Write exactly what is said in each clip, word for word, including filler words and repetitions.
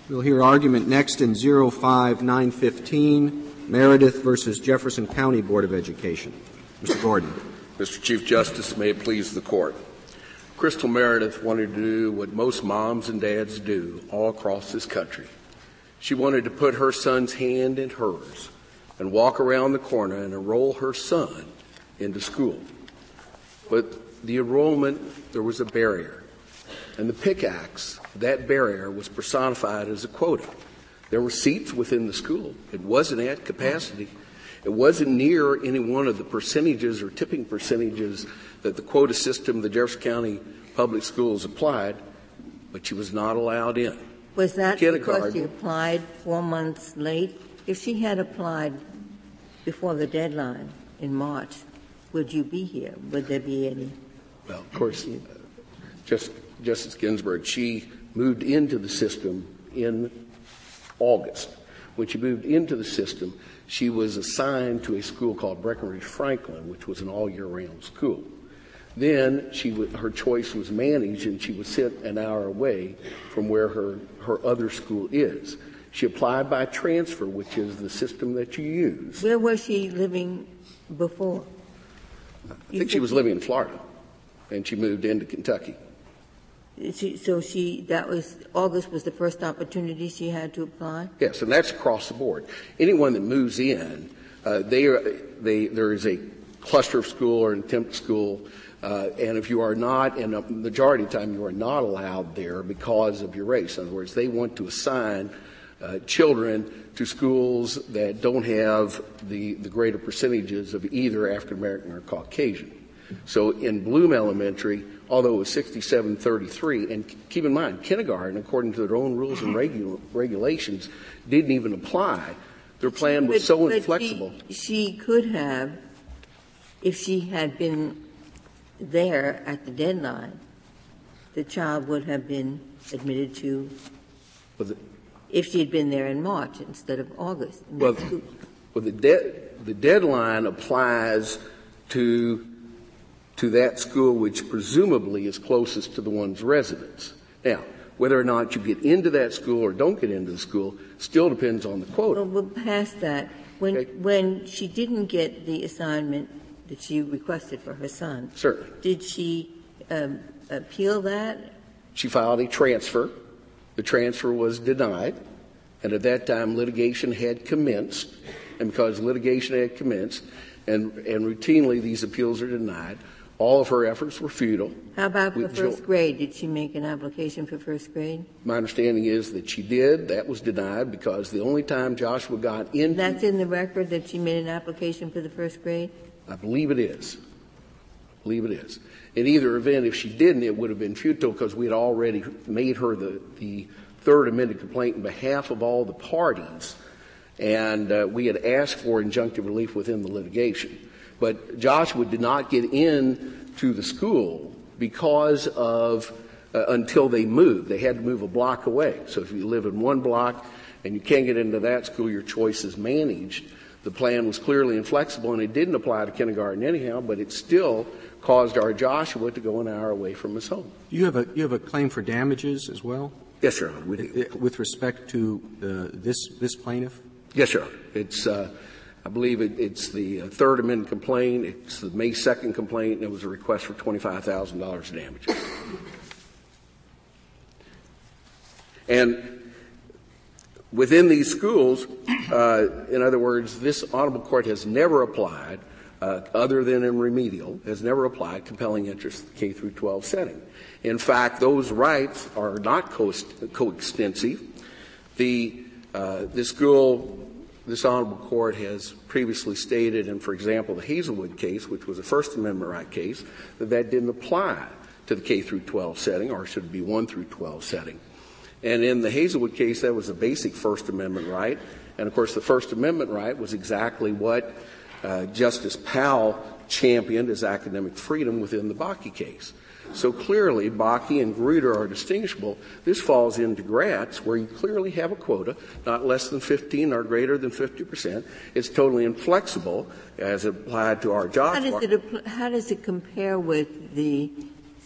We'll hear argument next in oh five nine fifteen, Meredith versus Jefferson County Board of Education. Mister Gordon. Mister Chief Justice, may it please the Court. Crystal Meredith wanted to do what most moms and dads do all across this country. She wanted to put her son's hand in hers and walk around the corner and enroll her son into school. But the enrollment, there was a barrier. And the pickaxe, that barrier, was personified as a quota. There were seats within the school. It wasn't at capacity. It wasn't near any one of the percentages or tipping percentages that the quota system the Jefferson County Public Schools applied, but she was not allowed in. Was that because she applied four months late? If she had applied before the deadline in March, would you be here? Would there be any? Well, of course, uh, just, Justice Ginsburg, she moved into the system in August. When she moved into the system, she was assigned to a school called Breckenridge Franklin, which was an all-year-round school. Then she w- her choice was managed, and she was sent an hour away from where her, her other school is. She applied by transfer, which is the system that you use. Where was she living before? I think she was living in Florida, and she moved into Kentucky. She, so she, that was, August was the first opportunity she had to apply? Yes, and that's across the board. Anyone that moves in, uh, they are, they, there is a cluster of school or an attempt school, uh, and if you are not, and a majority of the time you are not allowed there because of your race. In other words, they want to assign uh, children to schools that don't have the, the greater percentages of either African American or Caucasian. So in Bloom Elementary, although it was sixty-seven thirty-three, and keep in mind, kindergarten, according to their own rules and regu- regulations, didn't even apply. Their plan was but, so but inflexible. She, she could have, if she had been there at the deadline, the child would have been admitted to, Well, the, if she had been there in March instead of August. well, well the, de- the deadline applies to to that school which presumably is closest to the one's residence. Now, whether or not you get into that school or don't get into the school still depends on the quota. Well, we're past that. When, okay. when she didn't get the assignment that she requested for her son, Certainly. did she um, appeal that? She filed a transfer. The transfer was denied, and at that time litigation had commenced, and because litigation had commenced, and, and routinely these appeals are denied, all of her efforts were futile. How about for With first jo- grade? Did she make an application for first grade? My understanding is that she did. That was denied because the only time Joshua got into... That's in the record that she made an application for the first grade? I believe it is. I believe it is. In either event, if she didn't, it would have been futile because we had already made her the, the third amended complaint on behalf of all the parties, and uh, we had asked for injunctive relief within the litigation. But Joshua did not get in to the school because of, uh, until they moved. They had to move a block away. So if you live in one block and you can't get into that school, your choice is managed. The plan was clearly inflexible, and it didn't apply to kindergarten anyhow, but it still caused our Joshua to go an hour away from his home. You have a, you have a claim for damages as well? Yes, Your Honor. We do. With respect to uh, this, this plaintiff? Yes, Your Honor. It's, uh, I believe it, it's the uh, third amendment complaint. It's the May second complaint, and it was a request for twenty-five thousand dollars in damages. And within these schools, uh, in other words, this honorable court has never applied, uh, other than in remedial, has never applied compelling interest K through twelve setting. In fact, those rights are not co- coextensive. The uh, the school. This honorable court has previously stated, and for example, the Hazelwood case, which was a First Amendment right case, that that didn't apply to the K through twelve setting, or should it be one through twelve setting. And in the Hazelwood case, that was a basic First Amendment right. And of course, the First Amendment right was exactly what uh, Justice Powell championed as academic freedom within the Bakke case. So clearly, Bakke and Grutter are distinguishable. This falls into Gratz, where you clearly have a quota, not less than fifteen or greater than fifty percent. It's totally inflexible as applied to our jobs. How does it, how does it compare with the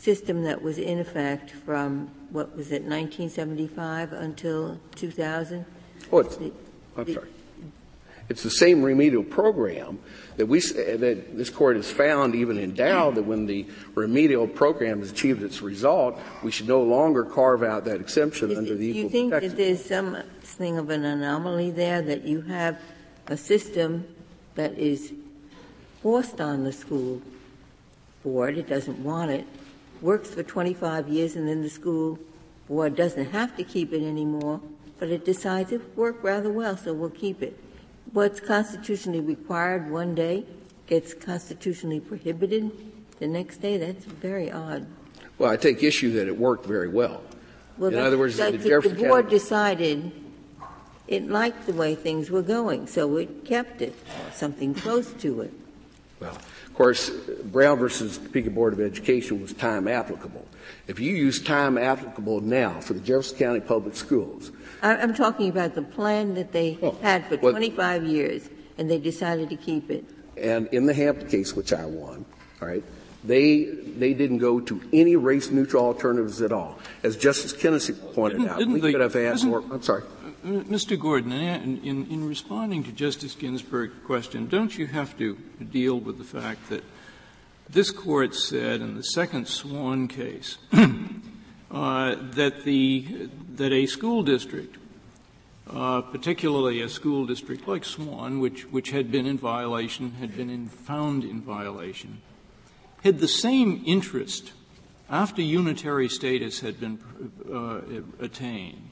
system that was in effect from, what was it, nineteen seventy-five until two thousand? Oh, it's, the, I'm the, sorry. It's the same remedial program that we that this court has found, even in Dow, that when the remedial program has achieved its result, we should no longer carve out that exemption Is under it, the do equal you think protection. that there's something of an anomaly there, that you have a system that is forced on the school board, it doesn't want it, works for twenty-five years, and then the school board doesn't have to keep it anymore, but it decides it worked rather well, so we'll keep it. What's constitutionally required one day gets constitutionally prohibited the next day? That's very odd. Well, I take issue that it worked very well. Well, in other words, like the, the, the board County decided it liked the way things were going, so it kept it, something close to it. Well, of course, Brown versus Topeka Board of Education was time applicable. If you use time applicable now for the Jefferson County Public Schools, I'm talking about the plan that they oh, had for well, twenty-five years, and they decided to keep it. And in the Hampton case, which I won, all right, they they didn't go to any race-neutral alternatives at all. As Justice Kennedy pointed didn't, out, didn't we they, could have had more. I'm sorry. Uh, Mister Gordon, in, in, in responding to Justice Ginsburg's question, don't you have to deal with the fact that this Court said in the second Swan case uh, that the that a school district, uh, particularly a school district like Swan, which which had been in violation, had been in, found in violation, had the same interest after unitary status had been uh, attained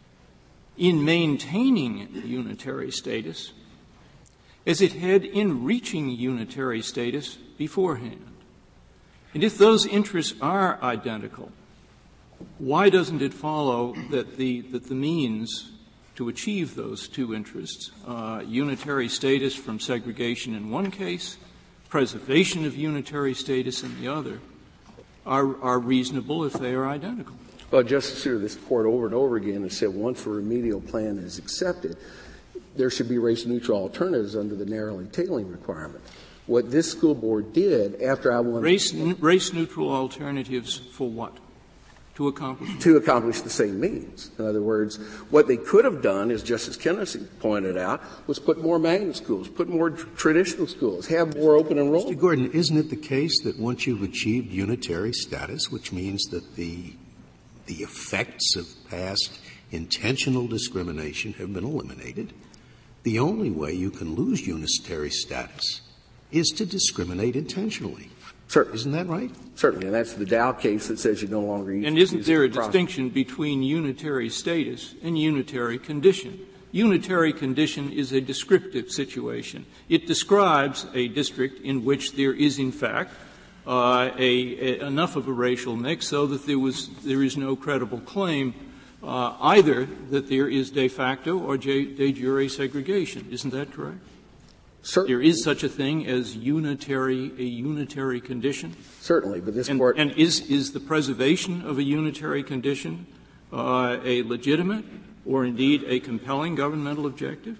in maintaining unitary status as it had in reaching unitary status beforehand. And if those interests are identical, why doesn't it follow that the, that the means to achieve those two interests, uh, unitary status from segregation in one case, preservation of unitary status in the other, are, are reasonable if they are identical? Well, Justice Souter, this Court over and over again has said once a remedial plan is accepted, there should be race-neutral alternatives under the narrowly tailoring requirement. What this school board did after I won race, n- race-neutral alternatives for what? To accomplish to accomplish the same means. In other words, what they could have done, as Justice Kennedy pointed out, was put more magnet schools, put more tr- traditional schools, have more open enrollment. Mister Gordon, isn't it the case that once you've achieved unitary status, which means that the the effects of past intentional discrimination have been eliminated, the only way you can lose unitary status is to discriminate intentionally? Certainly. Isn't that right? Certainly, and that's the Dow case that says you no longer use. And isn't there a process. distinction between unitary status and unitary condition? Unitary condition is a descriptive situation. It describes a district in which there is, in fact, uh, a, a, enough of a racial mix so that there was there is no credible claim uh, either that there is de facto or de, de jure segregation. Isn't that correct? Certainly. There is such a thing as unitary, a unitary condition. Certainly, but this and, Court. And is, is the preservation of a unitary condition uh, a legitimate or indeed a compelling governmental objective?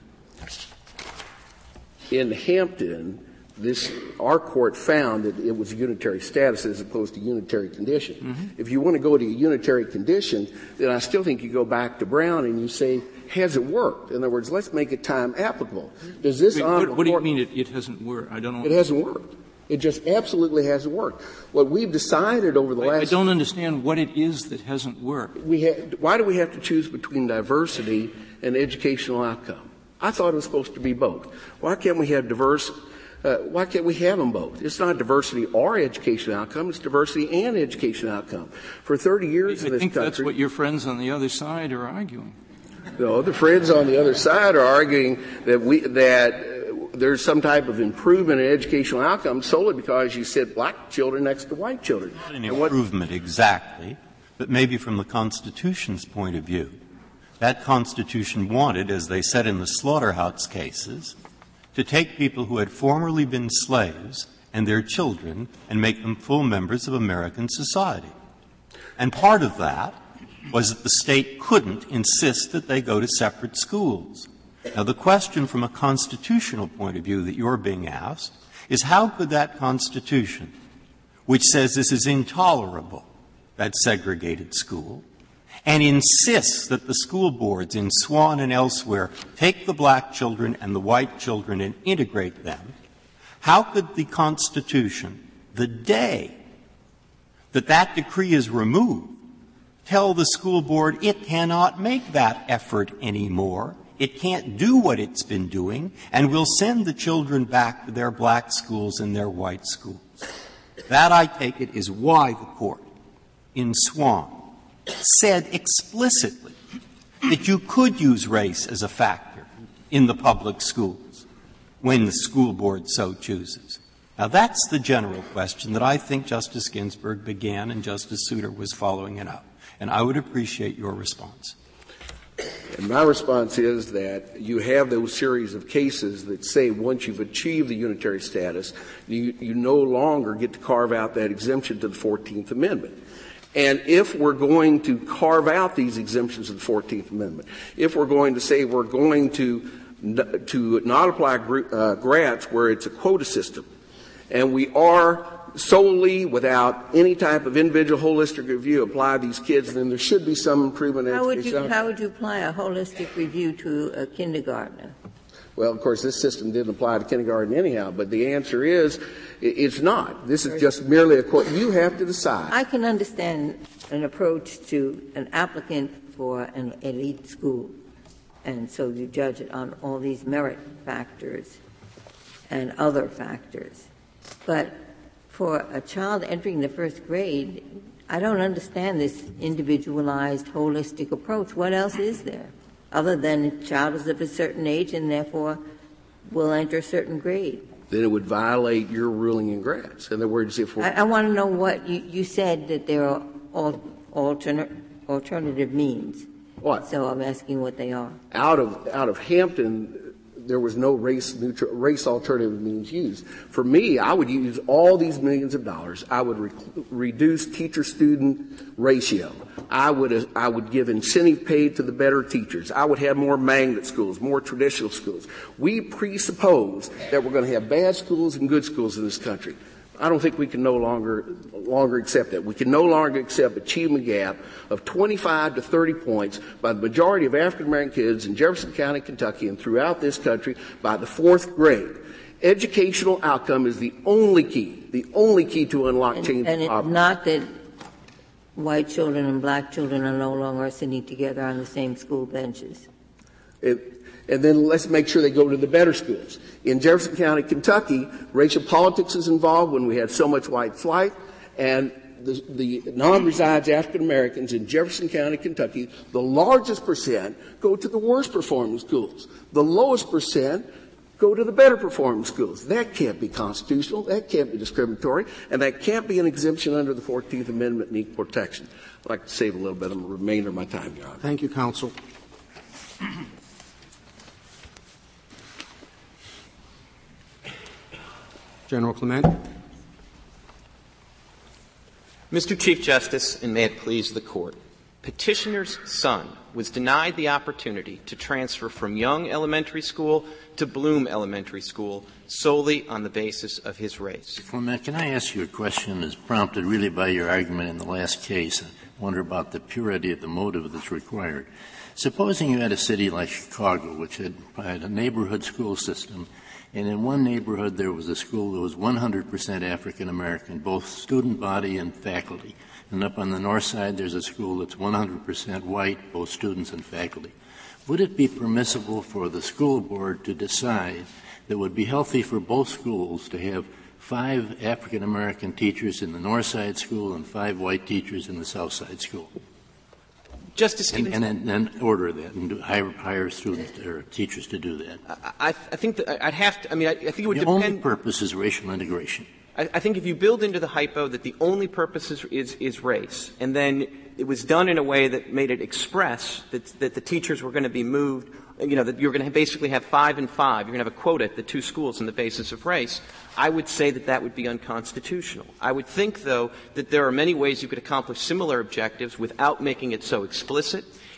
In Hampton, this, our court found that it was a unitary status as opposed to unitary condition. Mm-hmm. If you want to go to a unitary condition, then I still think you go back to Brown and you say, has it worked? In other words, let's make it time applicable. Does this Wait, honorable what, what do you court, mean it, it hasn't worked? I don't know. It hasn't worked. It just absolutely hasn't worked. What we've decided over the I, last... I don't understand what it is that hasn't worked. We ha- why do we have to choose between diversity and educational outcome? I thought it was supposed to be both. Why can't we have diverse... Uh, why can't we have them both? It's not diversity or education outcome. It's diversity and education outcome. For thirty years I in this think country... that's what your friends on the other side are arguing. No, the friends on the other side are arguing that we that uh, there's some type of improvement in educational outcomes solely because you sit black children next to white children. Not an improvement exactly, but maybe from the Constitution's point of view. That Constitution wanted, as they said in the slaughterhouse cases, to take people who had formerly been slaves and their children and make them full members of American society. And part of that was that the state couldn't insist that they go to separate schools. Now, the question from a constitutional point of view that you're being asked is how could that Constitution, which says this is intolerable, that segregated school, and insists that the school boards in Swan and elsewhere take the black children and the white children and integrate them, how could the Constitution, the day that that decree is removed, tell the school board it cannot make that effort anymore, it can't do what it's been doing, and will send the children back to their black schools and their white schools? That, I take it, is why the Court in Swan said explicitly that you could use race as a factor in the public schools when the school board so chooses. Now, that's the general question that I think Justice Ginsburg began and Justice Souter was following it up. And I would appreciate your response. And my response is that you have those series of cases that say once you've achieved the unitary status, you, you no longer get to carve out that exemption to the fourteenth Amendment. And if we're going to carve out these exemptions of the fourteenth Amendment, if we're going to say we're going to to not apply uh, grants where it's a quota system, and we are solely, without any type of individual holistic review, apply these kids, then there should be some improvement in how would you education. How would you apply a holistic review to a kindergartner? Well, of course, this system didn't apply to kindergarten anyhow, but the answer is it's not. This is just merely a court. You have to decide. I can understand an approach to an applicant for an elite school, and so you judge it on all these merit factors and other factors. But for a child entering the first grade, I don't understand this individualized, holistic approach. What else is there? Other than a child is of a certain age and therefore will enter a certain grade. Then it would violate your ruling in grants. In other words, if we're... I, I want to know what you, you said that there are al- alternate, alternative means. What? So I'm asking what they are. Out of, out of Hampton, there was no race neutral, race alternative means used. For me, I would use all these millions of dollars. I would re- reduce teacher-student ratio. I would, uh, I would give incentive pay to the better teachers. I would have more magnet schools, more traditional schools. We presuppose that we're going to have bad schools and good schools in this country. I don't think we can no longer, longer accept that. We can no longer accept achievement gap of twenty-five to thirty points by the majority of African American kids in Jefferson County, Kentucky, and throughout this country by the fourth grade. Educational outcome is the only key, the only key to unlock And, change. and it's not that white children and black children are no longer sitting together on the same school benches. It, and then let's make sure they go to the better schools. In Jefferson County, Kentucky, racial politics is involved when we had so much white flight, and the, the non-resides African Americans in Jefferson County, Kentucky, the largest percent go to the worst performing schools. The lowest percent go to the better performing schools. That can't be constitutional. That can't be discriminatory. And that can't be an exemption under the fourteenth Amendment and equal protection. I'd like to save a little bit of the remainder of my time, Your Honor. Thank you, counsel. General Clement. Mister Chief Justice, and may it please the Court, petitioner's son was denied the opportunity to transfer from Young Elementary School to Bloom Elementary School solely on the basis of his race. Clement, can I ask you a question that's prompted really by your argument in the last case? I wonder about the purity of the motive that's required. Supposing you had a city like Chicago, which had, had a neighborhood school system, and in one neighborhood there was a school that was one hundred percent African American, both student body and faculty. And up on the north side there's a school that's one hundred percent white, both students and faculty. Would it be permissible for the school board to decide that it would be healthy for both schools to have five African American teachers in the north side school and five white teachers in the south side school? Justice Stevens. And, and, and order that and do, hire, hire students or teachers to do that. I, I think that I'd have to, I mean, I, I think it would the depend. The only purpose is racial integration. I, I think if you build into the hypo that the only purpose is, is, is race, and then it was done in a way that made it express that, that the teachers were going to be moved, you know, that you're going to basically have five and five. You're going to have a quota at the two schools on the basis of race. I would say that that would be unconstitutional. I would think, though, that there are many ways you could accomplish similar objectives without making it so explicit.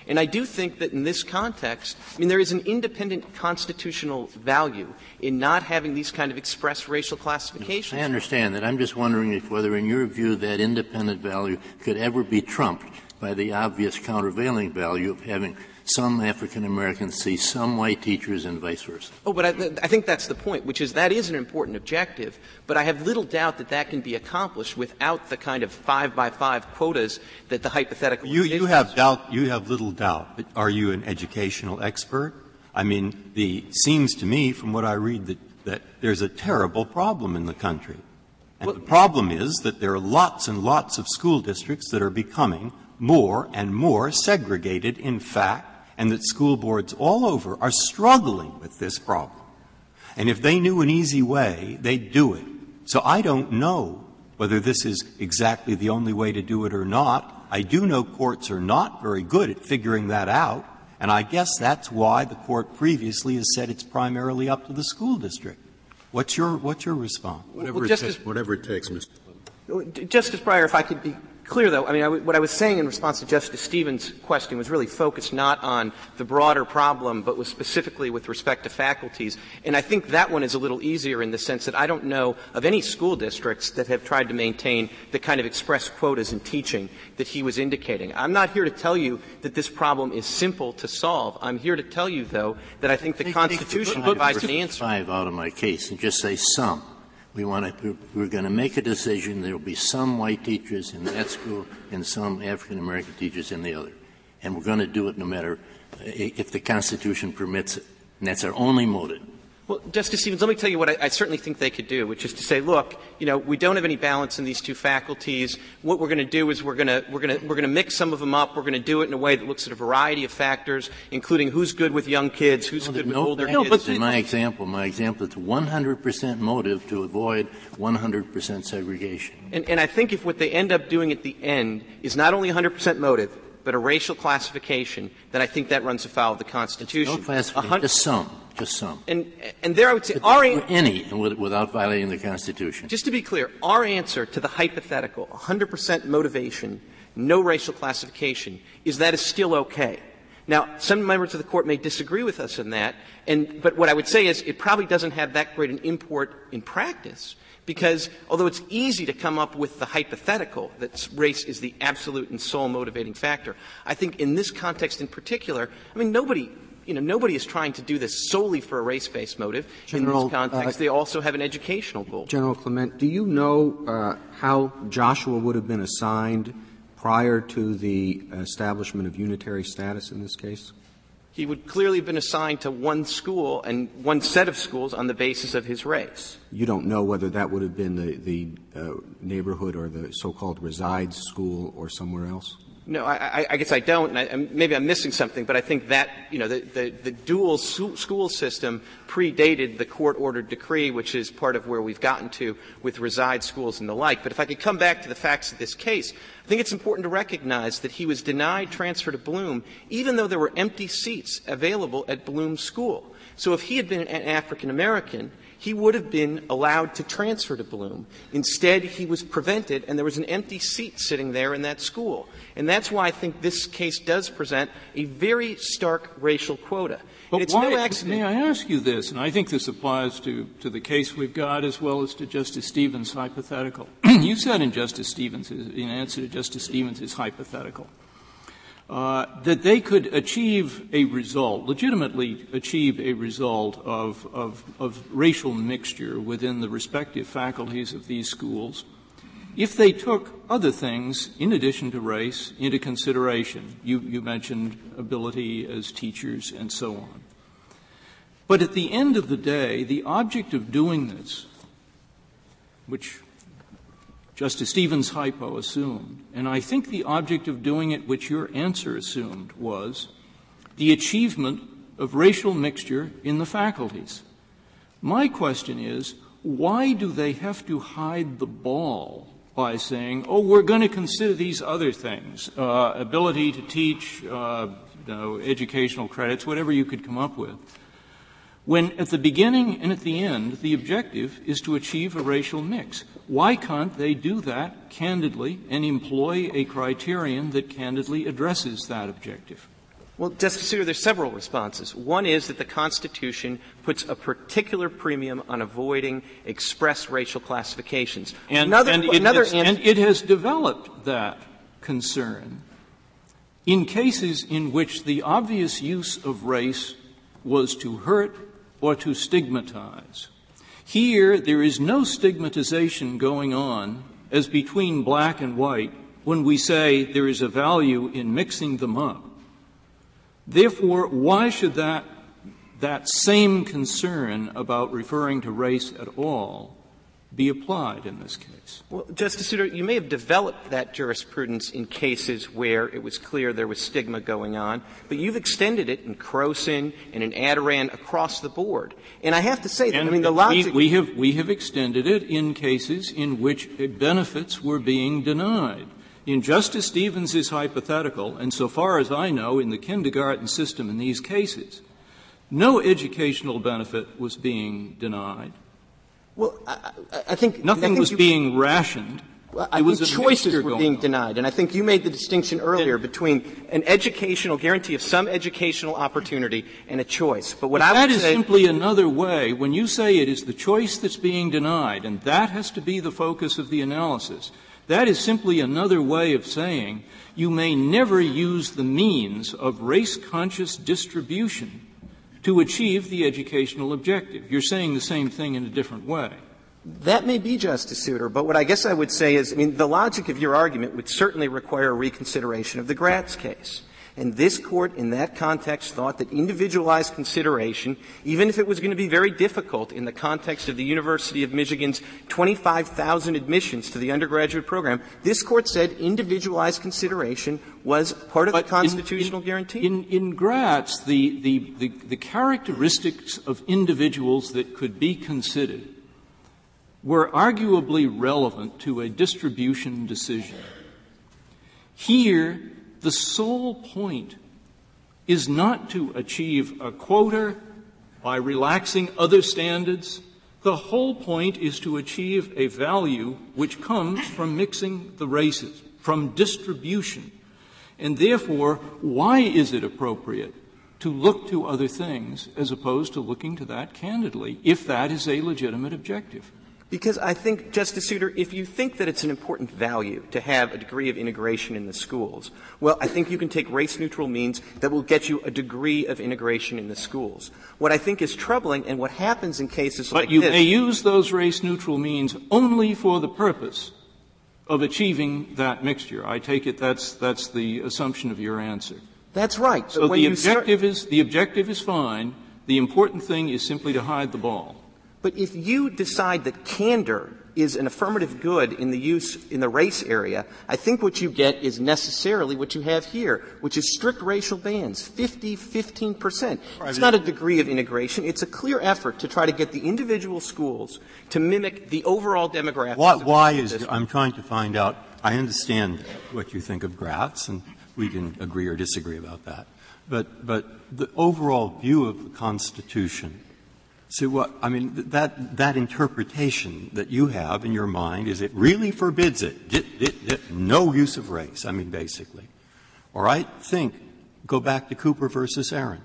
And I do think that in this context, I mean, there is an independent constitutional value in not having these kind of express racial classifications. I understand that. I'm just wondering if whether, in your view, that independent value could ever be trumped by the obvious countervailing value of having some African Americans see some white teachers and vice versa. Oh, but I, I think that's the point, which is that is an important objective, but I have little doubt that that can be accomplished without the kind of five by five quotas that the hypothetical. You, you have doubt, you have little doubt, but are you an educational expert? I mean, the, seems to me from what I read that, that there's a terrible problem in the country. And well, the problem is that there are lots and lots of school districts that are becoming more and more segregated, in fact, and that school boards all over are struggling with this problem. And if they knew an easy way, they'd do it. So I don't know whether this is exactly the only way to do it or not. I do know courts are not very good at figuring that out, and I guess that's why the court previously has said it's primarily up to the school district. What's your, what's your response? Whatever, well, it, Justice, ta- whatever it takes, Mister Justice Breyer, if I could be clear, though, I mean, I w- what I was saying in response to Justice Stevens' question was really focused not on the broader problem, but was specifically with respect to faculties. And I think that one is a little easier in the sense that I don't know of any school districts that have tried to maintain the kind of express quotas in teaching that he was indicating. I'm not here to tell you that this problem is simple to solve. I'm here to tell you, though, that I think the take, Constitution take provides an answer. Five out of my case and just say some. We want to, we're going to make a decision. There will be some white teachers in that school and some African American teachers in the other. And we're going to do it no matter if the Constitution permits it. And that's our only motive. Well, Justice Stevens, let me tell you what I, I certainly think they could do, which is to say, look, you know, we don't have any balance in these two faculties. What we're going to do is we're going to, we're going to, we're going to mix some of them up. We're going to do it in a way that looks at a variety of factors, including who's good with young kids, who's well, good with no, older no, kids. But in my example, my example, it's one hundred percent motive to avoid one hundred percent segregation. And, and I think if what they end up doing at the end is not only one hundred percent motive, but a racial classification, then I think that runs afoul of the Constitution. No classification, just some. Just some. And, and there I would say our an- any without violating the Constitution. Just to be clear, our answer to the hypothetical, one hundred percent motivation, no racial classification, is that is still okay. Now, some members of the Court may disagree with us in that, and, but what I would say is it probably doesn't have that great an import in practice, because although it's easy to come up with the hypothetical that race is the absolute and sole motivating factor, I think in this context in particular, I mean, nobody You know, nobody is trying to do this solely for a race-based motive. General, in this context, uh, they also have an educational goal. General Clement, do you know uh, how Joshua would have been assigned prior to the establishment of unitary status in this case? He would clearly have been assigned to one school and one set of schools on the basis of his race. You don't know whether that would have been the, the uh, neighborhood or the so-called resides school or somewhere else? No, I, I guess I don't, and I, maybe I'm missing something, but I think that, you know, the, the, the dual su- school system predated the court-ordered decree, which is part of where we've gotten to with reside schools and the like. But if I could come back to the facts of this case, I think it's important to recognize that he was denied transfer to Bloom, even though there were empty seats available at Bloom School. So if he had been an African American, he would have been allowed to transfer to Bloom. Instead, he was prevented, and there was an empty seat sitting there in that school. And that's why I think this case does present a very stark racial quota. But it's why, no accident. May I ask you this, and I think this applies to, to the case we've got as well as to Justice Stevens' hypothetical. You said in Justice Stevens, in answer to Justice Stevens' hypothetical, Uh, that they could achieve a result, legitimately achieve a result of, of, of racial mixture within the respective faculties of these schools if they took other things in addition to race into consideration. You, you mentioned ability as teachers and so on. But at the end of the day, the object of doing this, which Justice Stevens' hypo assumed, and I think the object of doing it, which your answer assumed, was the achievement of racial mixture in the faculties. My question is, why do they have to hide the ball by saying, oh, we're going to consider these other things, uh, ability to teach, uh, you know, educational credits, whatever you could come up with, when at the beginning and at the end, the objective is to achieve a racial mix? Why can't they do that candidly and employ a criterion that candidly addresses that objective? Well, Justice Souter, there's several responses. One is that the Constitution puts a particular premium on avoiding express racial classifications. And, another, and, it, another has, and it has developed that concern in cases in which the obvious use of race was to hurt or to stigmatize. Here, there is no stigmatization going on as between black and white when we say there is a value in mixing them up. Therefore, why should that, that same concern about referring to race at all be applied in this case? Well, Justice Souter, you may have developed that jurisprudence in cases where it was clear there was stigma going on, but you've extended it in Croson and in Adoran across the board. And I have to say that, and I mean, the logic... We, we, have, we have extended it in cases in which benefits were being denied. In Justice Stevens's hypothetical, and so far as I know, in the kindergarten system in these cases, no educational benefit was being denied. Well, I, I think nothing I think was you, being rationed. Well, I it was think choices were being on. denied, and I think you made the distinction earlier and, between an educational guarantee of some educational opportunity and a choice. But what but I that would is say, simply another way. When you say it is the choice that's being denied, and that has to be the focus of the analysis, that is simply another way of saying you may never use the means of race-conscious distribution to achieve the educational objective. You're saying the same thing in a different way. That may be, Justice Souter, but what I guess I would say is, I mean, the logic of your argument would certainly require a reconsideration of the Gratz case. And this Court, in that context, thought that individualized consideration, even if it was going to be very difficult in the context of the University of Michigan's twenty-five thousand admissions to the undergraduate program, this Court said individualized consideration was part of but the constitutional in, in, guarantee. In, in Gratz, the, the, the, the characteristics of individuals that could be considered were arguably relevant to a distribution decision. Here, the sole point is not to achieve a quota by relaxing other standards. The whole point is to achieve a value which comes from mixing the races, from distribution. And therefore, why is it appropriate to look to other things as opposed to looking to that candidly, if that is a legitimate objective? Because I think, Justice Souter, if you think that it's an important value to have a degree of integration in the schools, well, I think you can take race-neutral means that will get you a degree of integration in the schools. What I think is troubling, and what happens in cases but like this— But you this— may use those race-neutral means only for the purpose of achieving that mixture. I take it that's that's the assumption of your answer. That's right. So when the you objective start- is the objective is fine. The important thing is simply to hide the ball. But if you decide that candor is an affirmative good in the use in the race area, I think what you get is necessarily what you have here, which is strict racial bans, fifty, fifteen percent. It's not a degree of integration. It's a clear effort to try to get the individual schools to mimic the overall demographics. Why, why is — I'm trying to find out — I understand what you think of Gratz, and we can agree or disagree about that. But, but the overall view of the Constitution — so what, I mean, that, that interpretation that you have in your mind is it really forbids it. Dit, dit, dit, no use of race, I mean, basically. All right? Think, go back to Cooper versus Aaron.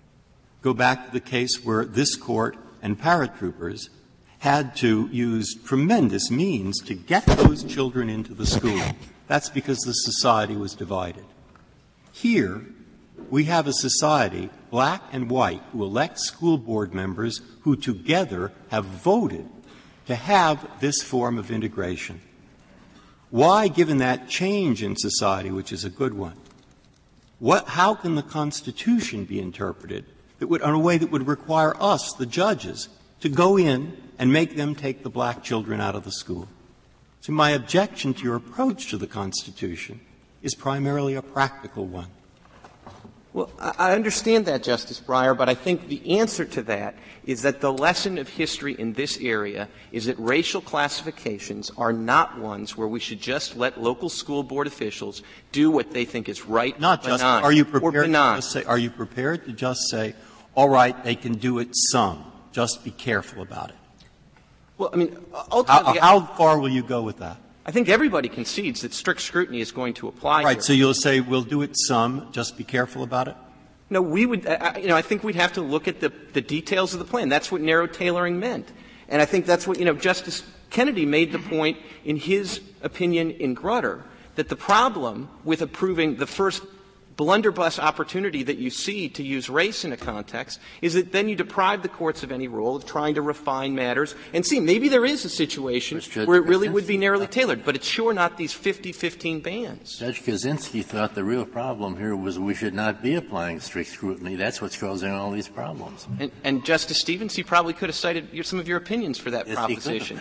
Go back to the case where this Court and paratroopers had to use tremendous means to get those children into the school. That's because the society was divided. Here, we have a society, black and white, who elect school board members who together have voted to have this form of integration. Why, given that change in society, which is a good one, what, how can the Constitution be interpreted that would, in a way that would require us, the judges, to go in and make them take the black children out of the school? So my objection to your approach to the Constitution is primarily a practical one. Well, I understand that, Justice Breyer, but I think the answer to that is that the lesson of history in this area is that racial classifications are not ones where we should just let local school board officials do what they think is right not or just, benign. Are you prepared or benign. to just say, are you prepared to just say, all right, they can do it some, just be careful about it? Well, I mean, ultimately, how, how far will you go with that? I think everybody concedes that strict scrutiny is going to apply Right, here. so you'll say we'll do it some, just be careful about it? No, we would, uh, you know, I think we'd have to look at the, the details of the plan. That's what narrow tailoring meant. And I think that's what, you know, Justice Kennedy made the point in his opinion in Grutter, that the problem with approving the first blunderbuss opportunity that you see to use race in a context is that then you deprive the courts of any role of trying to refine matters and see maybe there is a situation where it really would be narrowly tailored, but it's sure not these fifty fifteen bans. Judge Kaczynski thought the real problem here was we should not be applying strict scrutiny. That's what's causing all these problems. And, and Justice Stevens, he probably could have cited your, some of your opinions for that yes, proposition.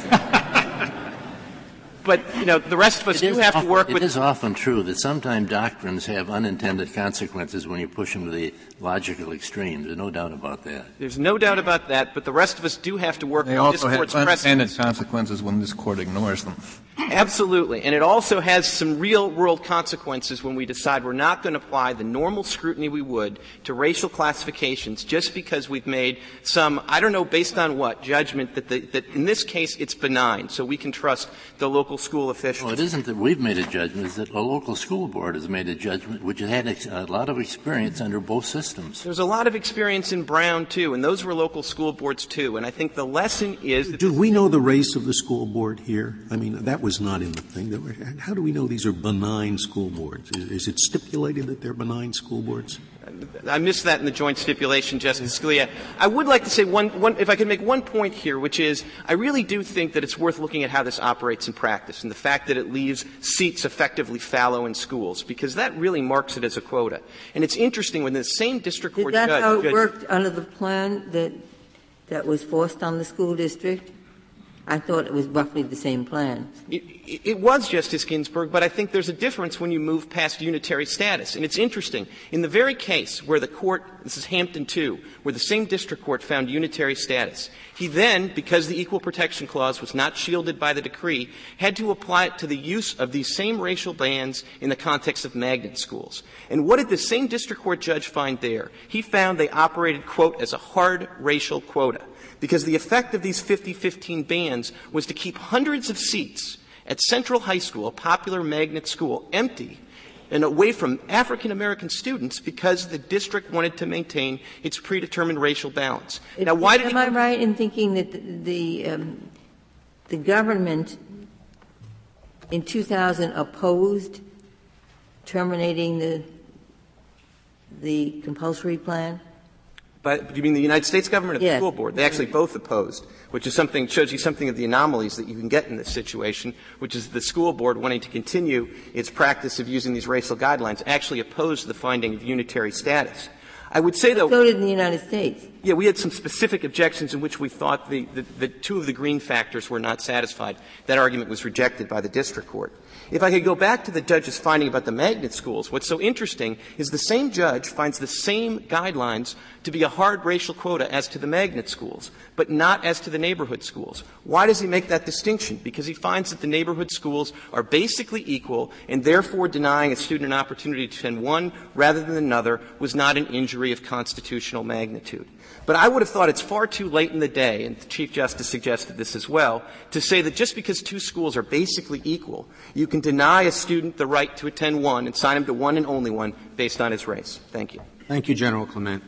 But, you know, the rest of us do have often, to work it with — It is often true that sometimes doctrines have unintended consequences when you push them to the logical extreme. There's no doubt about that. There's no doubt about that, but the rest of us do have to work they with this also Court's have precedent. unintended consequences when this Court ignores them. Absolutely. And it also has some real-world consequences when we decide we're not going to apply the normal scrutiny we would to racial classifications just because we've made some, I don't know based on what, judgment that, the, that in this case it's benign, so we can trust the local school officials. Well, it isn't that we've made a judgment. It's that a local school board has made a judgment which has had a lot of experience under both systems. There's a lot of experience in Brown, too, and those were local school boards, too. And I think the lesson is — Do we know the race of the school board here? I mean, that was not in the thing. Were, how do we know these are benign school boards? Is, is it stipulated that they're benign school boards? I missed that in the joint stipulation, Justice Scalia. I would like to say one, one, if I could make one point here, which is I really do think that it's worth looking at how this operates in practice and the fact that it leaves seats effectively fallow in schools, because that really marks it as a quota. And it's interesting when the same district court judge — Is that judge, how it judge, worked under the plan that that was forced on the school district? I thought it was roughly the same plan. It, it, it was, Justice Ginsburg, but I think there's a difference when you move past unitary status. And it's interesting. In the very case where the court — this is Hampton two, where the same district court found unitary status, he then, because the Equal Protection Clause was not shielded by the decree, had to apply it to the use of these same racial bans in the context of magnet schools. And what did the same district court judge find there? He found they operated, quote, as a hard racial quota, because the effect of these fifty fifteen bans was to keep hundreds of seats at Central High School, a popular magnet school, empty and away from African-American students because the district wanted to maintain its predetermined racial balance. It, now, why did am he I right in thinking that the the, um, the government in two thousand opposed terminating the the compulsory plan? But you mean the United States government or yes. the school board? They actually both opposed, which is something, shows you something of the anomalies that you can get in this situation, which is the school board wanting to continue its practice of using these racial guidelines actually opposed the finding of unitary status. I would say, though — So did in the United States. Yeah, we had some specific objections in which we thought the, the, the two of the green factors were not satisfied. That argument was rejected by the district court. If I could go back to the judge's finding about the magnet schools, what's so interesting is the same judge finds the same guidelines to be a hard racial quota as to the magnet schools, but not as to the neighborhood schools. Why does he make that distinction? Because he finds that the neighborhood schools are basically equal, and therefore denying a student an opportunity to attend one rather than another was not an injury of constitutional magnitude. But I would have thought it's far too late in the day, and the Chief Justice suggested this as well, to say that just because two schools are basically equal, you can deny a student the right to attend one and sign him to one and only one based on his race. Thank you. Thank you, General Clement.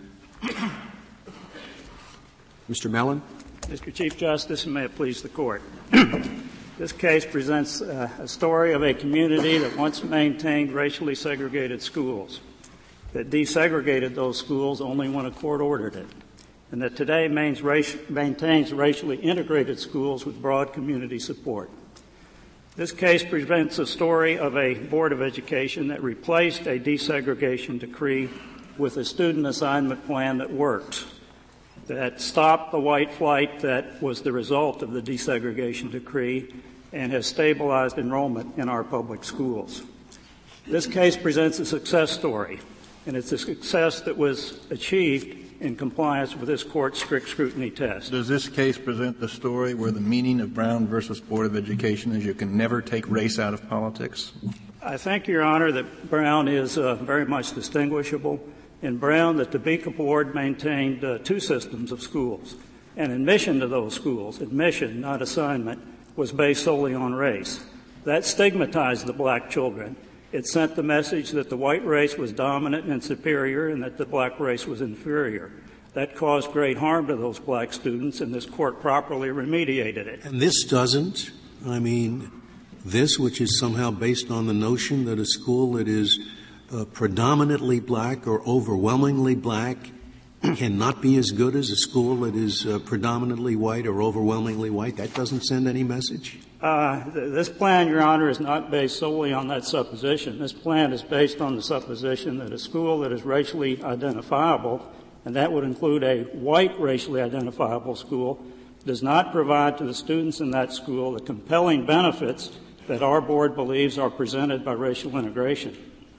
Mister Mellon. Mister Chief Justice, and may it please the Court. This case presents uh, a story of a community that once maintained racially segregated schools, that desegregated those schools only when a court ordered it, and that today maintains racially integrated schools with broad community support. This case presents a story of a Board of Education that replaced a desegregation decree with a student assignment plan that works, that stopped the white flight that was the result of the desegregation decree and has stabilized enrollment in our public schools. This case presents a success story, and it's a success that was achieved in compliance with this Court's strict scrutiny test. Does this case present the story where the meaning of Brown versus Board of Education is you can never take race out of politics? I think, Your Honor, that Brown is uh, very much distinguishable. In Brown, the Topeka Board maintained uh, two systems of schools, and admission to those schools, admission, not assignment, was based solely on race. That stigmatized the black children It sent the message that the white race was dominant and superior and that the black race was inferior. That caused great harm to those black students, and this court properly remediated it. And this doesn't? I mean, this, which is somehow based on the notion that a school that is uh, predominantly black or overwhelmingly black cannot be as good as a school that is uh, predominantly white or overwhelmingly white, that doesn't send any message? Uh, th- this plan, Your Honor, is not based solely on that supposition. This plan is based on the supposition that a school that is racially identifiable, and that would include a white racially identifiable school, does not provide to the students in that school the compelling benefits that our board believes are presented by racial integration.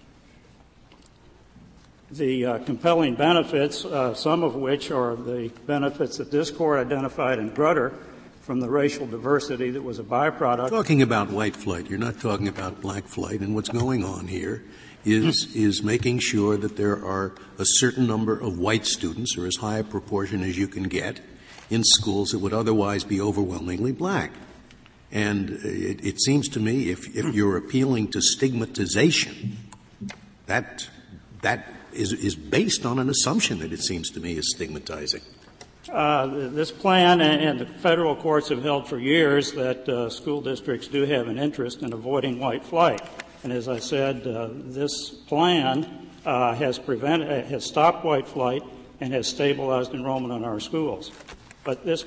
The uh, compelling benefits, uh, some of which are the benefits that this court identified in Grutter from the racial diversity that was a byproduct. Talking about white flight, you're not talking about black flight, and what's going on here is is making sure that there are a certain number of white students, or as high a proportion as you can get, in schools that would otherwise be overwhelmingly black. And it, it seems to me if, if you're appealing to stigmatization, that that is, is based on an assumption that it seems to me is stigmatizing. Uh, this plan and the federal courts have held for years that uh, school districts do have an interest in avoiding white flight. And as I said, uh, this plan uh, has prevented, uh, has stopped white flight and has stabilized enrollment in our schools. But this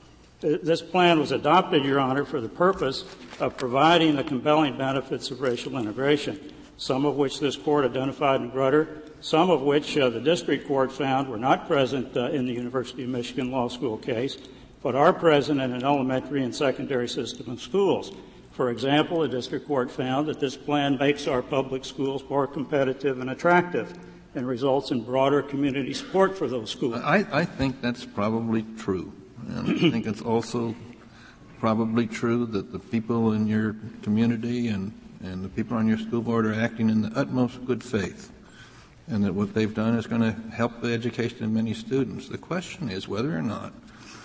this plan was adopted, Your Honor, for the purpose of providing the compelling benefits of racial integration, some of which this court identified in Grutter, some of which uh, the district court found were not present uh, in the University of Michigan Law School case, but are present in an elementary and secondary system of schools. For example, the district court found that this plan makes our public schools more competitive and attractive and results in broader community support for those schools. I, I think that's probably true. And I think it's also probably true that the people in your community and, and the people on your school board are acting in the utmost good faith, and that what they've done is going to help the education of many students. The question is whether or not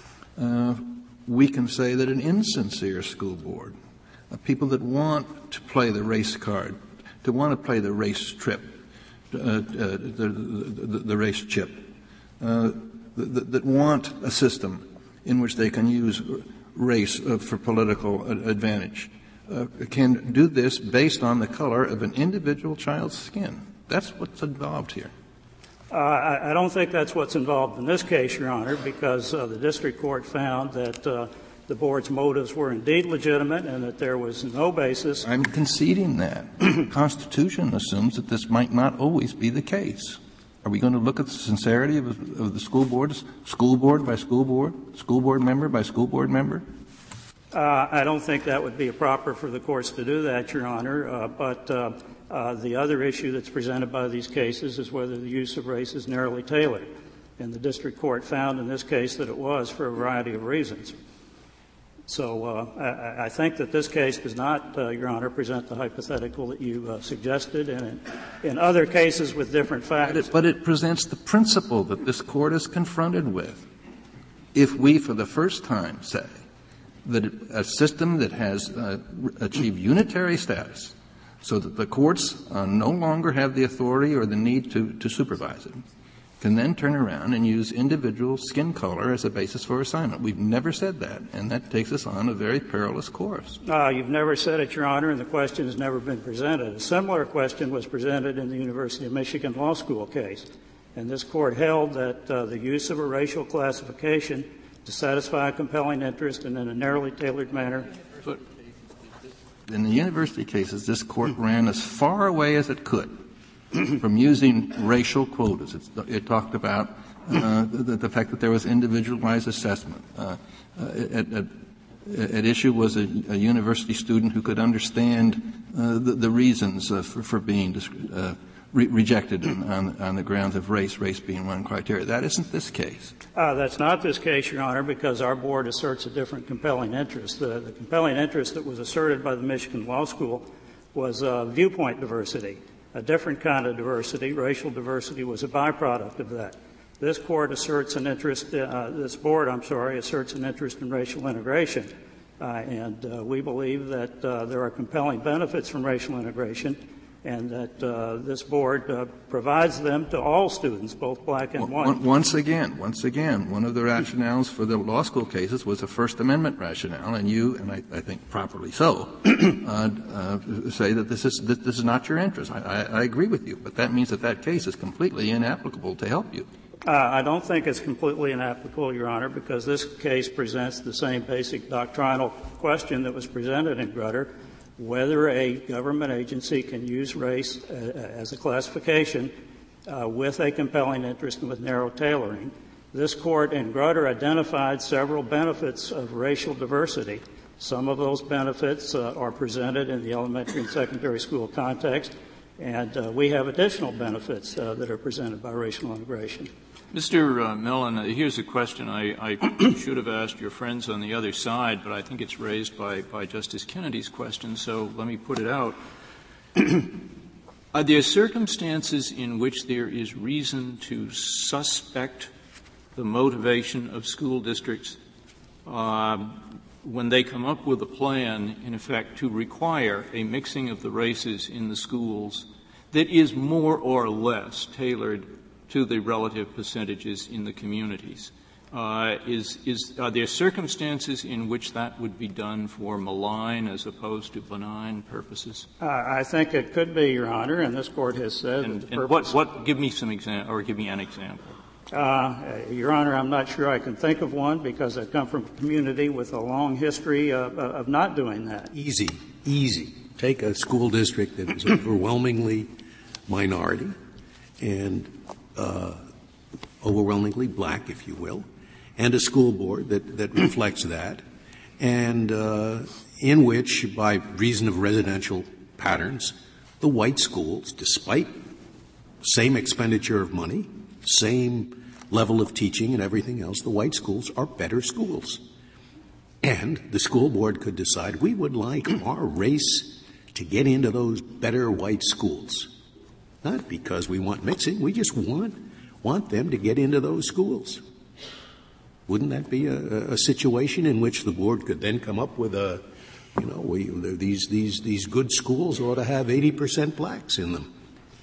uh, we can say that an insincere school board, uh, people that want to play the race card, to want to play the race trip, uh, uh, the, the, the race chip, uh, that, that want a system in which they can use race uh, for political advantage, uh, can do this based on the color of an individual child's skin. That's what's involved here. Uh, I, I don't think that's what's involved in this case, Your Honor, because uh, the district court found that uh, the board's motives were indeed legitimate and that there was no basis. I'm conceding that. The Constitution assumes that this might not always be the case. Are we going to look at the sincerity of, of the school board, school board by school board, school board member by school board member? Uh, I don't think that would be proper for the courts to do that, Your Honor. Uh, but uh, uh, the other issue that's presented by these cases is whether the use of race is narrowly tailored. And the district court found in this case that it was for a variety of reasons. So uh, I, I think that this case does not, uh, Your Honor, present the hypothetical that you uh, suggested, and in, in other cases with different facts. But it, but it presents the principle that this court is confronted with. If we, for the first time, say that a system that has uh, achieved unitary status, so that the courts uh, no longer have the authority or the need to, to supervise it, can then turn around and use individual skin color as a basis for assignment. We've never said that, and that takes us on a very perilous course. Uh, you've never said it, Your Honor, and the question has never been presented. A similar question was presented in the University of Michigan Law School case, and this court held that uh, the use of a racial classification to satisfy a compelling interest and in a narrowly tailored manner. But in the university cases, this court ran as far away as it could from using racial quotas. It's, it talked about uh, the, the fact that there was individualized assessment. Uh, at, at, at issue was a, a university student who could understand uh, the, the reasons uh, for, for being uh, re- rejected on, on the grounds of race, race being one criteria. That isn't this case. Uh, that's not this case, Your Honor, because our board asserts a different compelling interest. The, the compelling interest that was asserted by the Michigan Law School was uh, viewpoint diversity. A different kind of diversity. Racial diversity was a byproduct of that. This court asserts an interest, uh, this board, I'm sorry, asserts an interest in racial integration. Uh, and uh, we believe that uh, there are compelling benefits from racial integration and that uh, this board uh, provides them to all students, both black and white. Once again, once again, one of the rationales for the law school cases was a First Amendment rationale, and you, and I, I think properly so, uh, uh, say that this is that this is not your interest. I, I, I agree with you, but that means that that case is completely inapplicable to help you. Uh, I don't think it's completely inapplicable, Your Honor, because this case presents the same basic doctrinal question that was presented in Grutter, whether a government agency can use race uh, as a classification uh, with a compelling interest and with narrow tailoring. This Court in Grutter identified several benefits of racial diversity. Some of those benefits uh, are presented in the elementary and secondary school context, and uh, we have additional benefits uh, that are presented by racial integration. Mister Uh, Mellon, uh, here's a question I, I should have asked your friends on the other side, but I think it's raised by, by Justice Kennedy's question, so let me put it out. Are there circumstances in which there is reason to suspect the motivation of school districts uh, when they come up with a plan, in effect, to require a mixing of the races in the schools that is more or less tailored to the relative percentages in the communities? Uh, is, is, are there circumstances in which that would be done for malign as opposed to benign purposes? Uh, I think it could be, Your Honor, and this Court has said and, that the and purpose. What, what, give me some example, or give me an example. Uh, Your Honor, I'm not sure I can think of one because I come from a community with a long history of, of not doing that. Easy, easy. Take a school district that is overwhelmingly minority and uh, overwhelmingly black, if you will, and a school board that, that reflects that, and uh, in which, by reason of residential patterns, the white schools, despite same expenditure of money, same level of teaching and everything else, the white schools are better schools. And the school board could decide we would like our race to get into those better white schools. Not because we want mixing, we just want want them to get into those schools. Wouldn't that be a, a situation in which the board could then come up with a, you know, we, these these these good schools ought to have eighty percent blacks in them?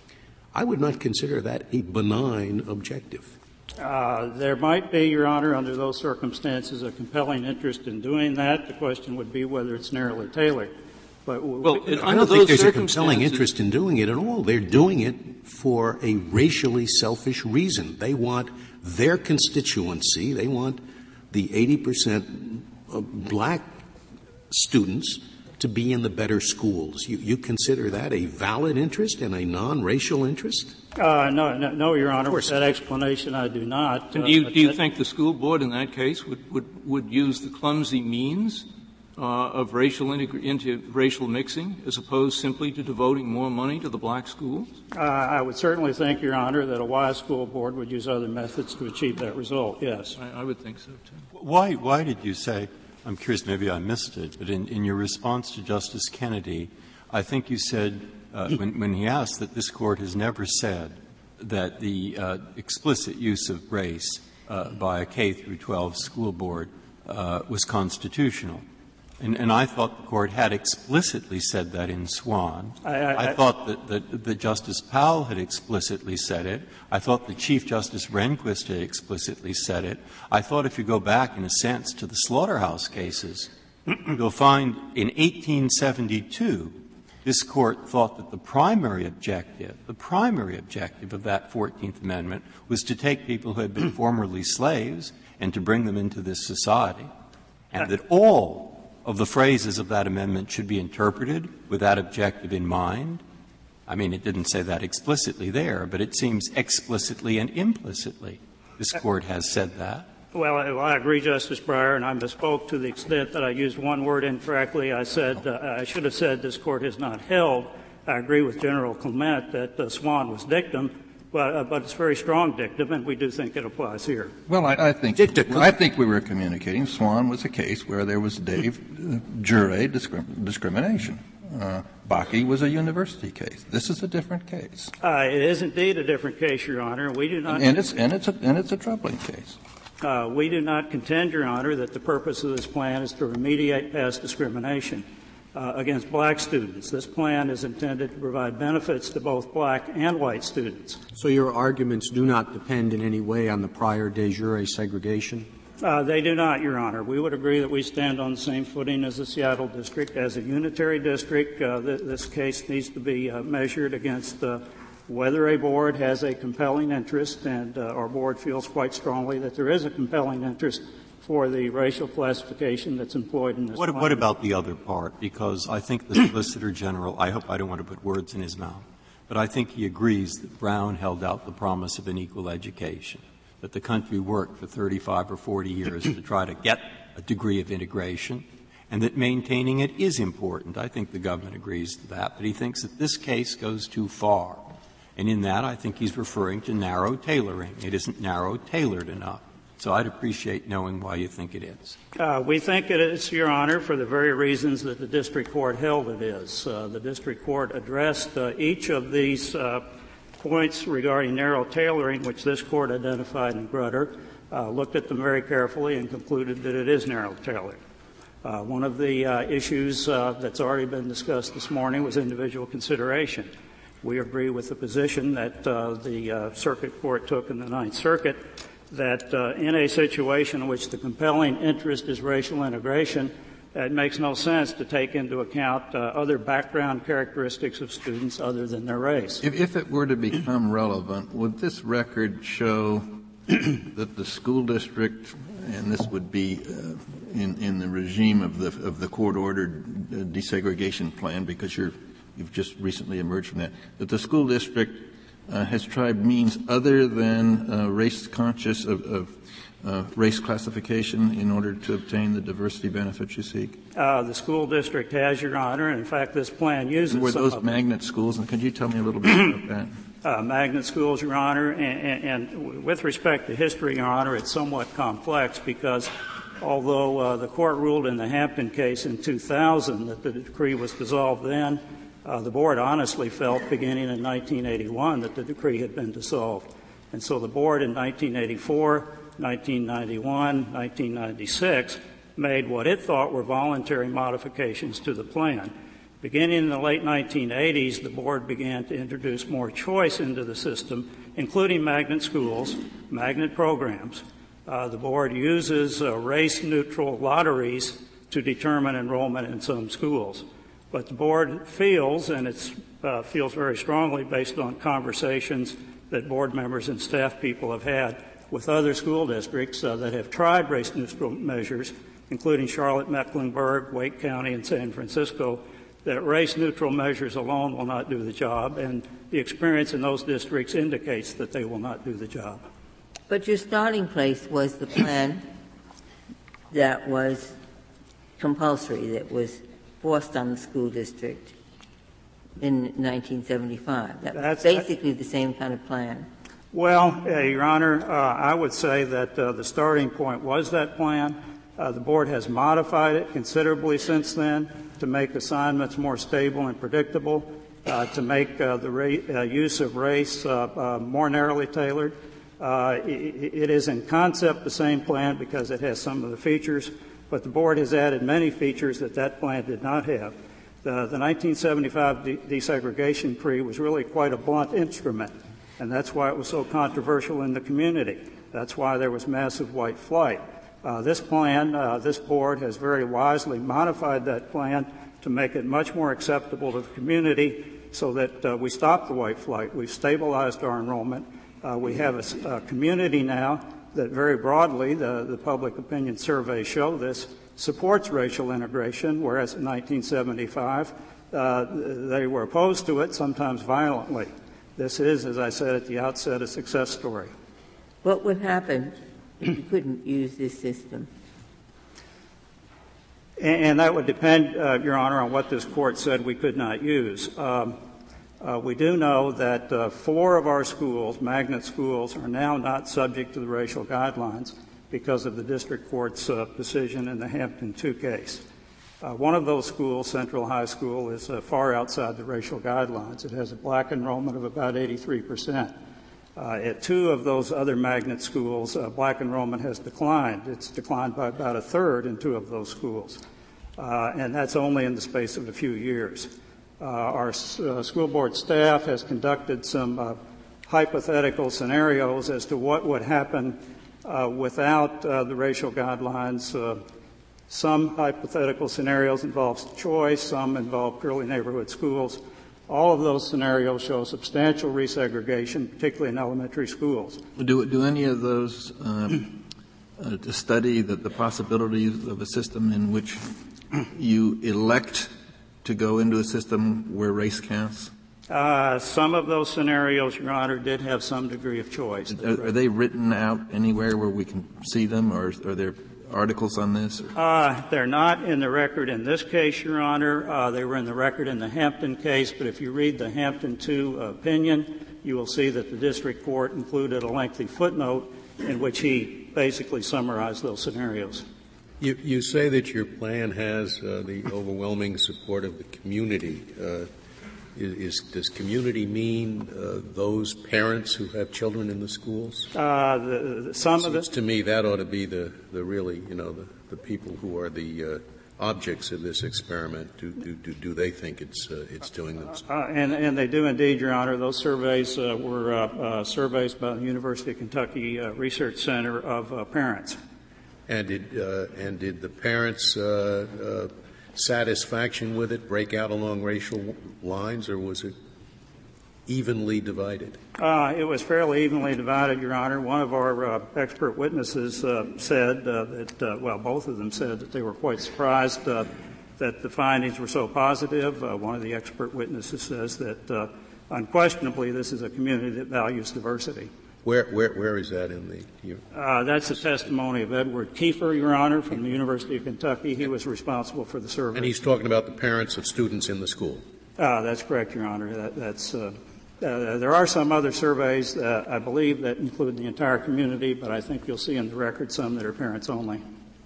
I would not consider that a benign objective. Uh, there might be, Your Honor, under those circumstances, a compelling interest in doing that. The question would be whether it's narrowly tailored. But well, we, I don't think there's a compelling interest in doing it at all. They're doing it for a racially selfish reason. They want their constituency, they want the eighty percent black students to be in the better schools. You, you consider that a valid interest and a non-racial interest? Uh, no, no, no, Your Honor. With that explanation, I do not. And do you, uh, do you think the school board in that case would, would, would use the clumsy means uh, of racial integ- into racial mixing as opposed simply to devoting more money to the black schools? Uh, I would certainly think, Your Honor, that a wise school board would use other methods to achieve that result, yes. I, I would think so, too. Why, why did you say, I'm curious, maybe I missed it, but in, in your response to Justice Kennedy, I think you said, uh, when, when he asked that this Court has never said that the uh, explicit use of race uh, by a K through twelve school board uh, was constitutional. And, and I thought the Court had explicitly said that in Swan. I, I, I thought that, that, that Justice Powell had explicitly said it. I thought that Chief Justice Rehnquist had explicitly said it. I thought if you go back, in a sense, to the slaughterhouse cases, you'll find in eighteen seventy-two, this Court thought that the primary objective, the primary objective of that fourteenth Amendment was to take people who had been formerly slaves and to bring them into this society, and that all of the phrases of that amendment should be interpreted with that objective in mind. I mean, it didn't say that explicitly there, but it seems explicitly and implicitly this Court has said that. Well, I agree, Justice Breyer, and I misspoke to the extent that I used one word incorrectly. I said uh, I should have said this Court has not held. I agree with General Clement that uh, Swan was dictum, but, uh, but it's very strong dictum, and we do think it applies here. Well, I, I think I think we were communicating. Swan was a case where there was de jure discrim- discrimination. Uh, Bakke was a university case. This is a different case. Uh, it is indeed a different case, Your Honor. We do not. And it's and it's a and it's a troubling case. Uh, we do not contend, Your Honor, that the purpose of this plan is to remediate past discrimination. uh, against black students. This plan is intended to provide benefits to both black and white students. So your arguments do not depend in any way on the prior de jure segregation? Uh, they do not, Your Honor. We would agree that we stand on the same footing as the Seattle district. As a unitary district, uh, th- this case needs to be uh, measured against uh, whether a board has a compelling interest, and uh, our board feels quite strongly that there is a compelling interest for the racial classification that's employed in this what, plan. What about the other part? Because I think the Solicitor General, I hope I don't want to put words in his mouth, but I think he agrees that Brown held out the promise of an equal education, that the country worked for thirty-five or forty years to try to get a degree of integration, and that maintaining it is important. I think the government agrees to that, but he thinks that this case goes too far. And in that, I think he's referring to narrow tailoring. It isn't narrow tailored enough. So I'd appreciate knowing why you think it is. Uh, we think it is, Your Honor, for the very reasons that the district court held it is. Uh, the district court addressed uh, each of these uh, points regarding narrow tailoring, which this court identified in Grutter, uh, looked at them very carefully and concluded that it is narrow tailored. Uh, one of the uh, issues uh, that's already been discussed this morning was individual consideration. We agree with the position that uh, the uh, circuit court took in the Ninth Circuit, that uh, in a situation in which the compelling interest is racial integration, it makes no sense to take into account uh, other background characteristics of students other than their race. If, if it were to become relevant, would this record show that the school district, and this would be uh, in, in the regime of the, of the court-ordered uh, desegregation plan, because you're, you've just recently emerged from that, that the school district Uh, has tried means other than uh, race-conscious of, of uh, race classification in order to obtain the diversity benefits you seek? Uh, the school district has, Your Honor, and in fact, this plan uses and were some those of magnet schools? And could you tell me a little bit about that? Uh, magnet schools, Your Honor, and, and, and with respect to history, Your Honor, it's somewhat complex because although uh, the court ruled in the Hampton case in two thousand that the decree was dissolved then, Uh, the board honestly felt, beginning in nineteen eighty-one, that the decree had been dissolved. And so the board in nineteen eighty-four, nineteen ninety-one, nineteen ninety-six made what it thought were voluntary modifications to the plan. Beginning in the late nineteen eighties, the board began to introduce more choice into the system, including magnet schools, magnet programs. Uh, the board uses uh, race-neutral lotteries to determine enrollment in some schools. But the board feels, and it uh, feels very strongly based on conversations that board members and staff people have had with other school districts uh, that have tried race-neutral measures, including Charlotte, Mecklenburg, Wake County, and San Francisco, that race-neutral measures alone will not do the job, and the experience in those districts indicates that they will not do the job. But your starting place was the plan that was compulsory, that was forced on the school district in nineteen seventy-five. That was basically the same kind of plan. Well, uh, Your Honor, uh, I would say that uh, the starting point was that plan. Uh, the board has modified it considerably since then to make assignments more stable and predictable, uh, to make uh, the ra- uh, use of race uh, uh, more narrowly tailored. Uh, it, it is in concept the same plan because it has some of the features, but the board has added many features that that plan did not have. The, the nineteen seventy-five de- desegregation decree was really quite a blunt instrument, and that's why it was so controversial in the community. That's why there was massive white flight. Uh, this plan, uh, this board has very wisely modified that plan to make it much more acceptable to the community so that uh, we stop the white flight. We've stabilized our enrollment. Uh, we have a, a community now that very broadly, the, the public opinion surveys show this, supports racial integration, whereas in nineteen seventy-five, uh, they were opposed to it, sometimes violently. This is, as I said at the outset, a success story. What would happen if you couldn't use this system? And, and that would depend, uh, Your Honor, on what this court said we could not use. Um, Uh, we do know that uh, four of our schools, magnet schools, are now not subject to the racial guidelines because of the district court's uh, decision in the Hampton two case. Uh, one of those schools, Central High School, is uh, far outside the racial guidelines. It has a black enrollment of about eighty-three percent. Uh, at two of those other magnet schools, uh, black enrollment has declined. It's declined by about a third in two of those schools. uh, and that's only in the space of a few years. Uh, our uh, school board staff has conducted some uh, hypothetical scenarios as to what would happen uh, without uh, the racial guidelines. Uh, some hypothetical scenarios involve choice, some involve purely neighborhood schools. All of those scenarios show substantial resegregation, particularly in elementary schools. Do, do any of those um, uh, to study the, the possibilities of a system in which you elect to go into a system where race counts? Uh, some of those scenarios, Your Honor, did have some degree of choice. Are, are they written out anywhere where we can see them, or are there articles on this? Uh, they're not in the record in this case, Your Honor. Uh, they were in the record in the Hampton case, but if you read the Hampton two opinion, you will see that the district court included a lengthy footnote in which he basically summarized those scenarios. You, you say that your plan has uh, the overwhelming support of the community. Uh, Is, does community mean uh, those parents who have children in the schools? Uh, the, the, some it of the, to me that ought to be the, the really, you know, the, the people who are the uh, objects of this experiment. Do, do, do, do they think it's uh, it's doing them? Uh, and, and they do indeed, Your Honor. Those surveys uh, were uh, uh, surveys by the University of Kentucky uh, Research Center of uh, parents. And did uh, and did the parents uh, uh, satisfaction with it break out along racial lines, or was it evenly divided? Uh, it was fairly evenly divided, Your Honor. One of our uh, expert witnesses uh, said uh, that, uh, well, both of them said that they were quite surprised uh, that the findings were so positive. Uh, one of the expert witnesses says that uh, unquestionably this is a community that values diversity. Where, where, where is that in the? You, uh, that's the testimony of Edward Kiefer, Your Honor, from the University of Kentucky. He was responsible for the survey. And he's talking about the parents of students in the school. Uh, that's correct, Your Honor. That, that's. Uh, uh, there are some other surveys, uh, I believe, that include the entire community, but I think you'll see in the record some that are parents only.